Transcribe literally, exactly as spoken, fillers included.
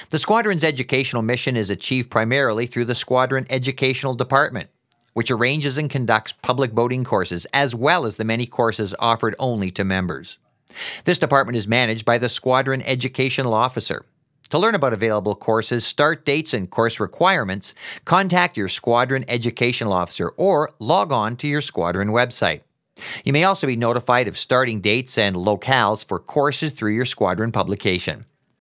The squadron's educational mission is achieved primarily through the Squadron Educational Department, which arranges and conducts public boating courses as well as the many courses offered only to members. This department is managed by the Squadron Educational Officer. To learn about available courses, start dates, and course requirements, contact your Squadron Educational Officer or log on to your Squadron website. You may also be notified of starting dates and locales for courses through your Squadron publication.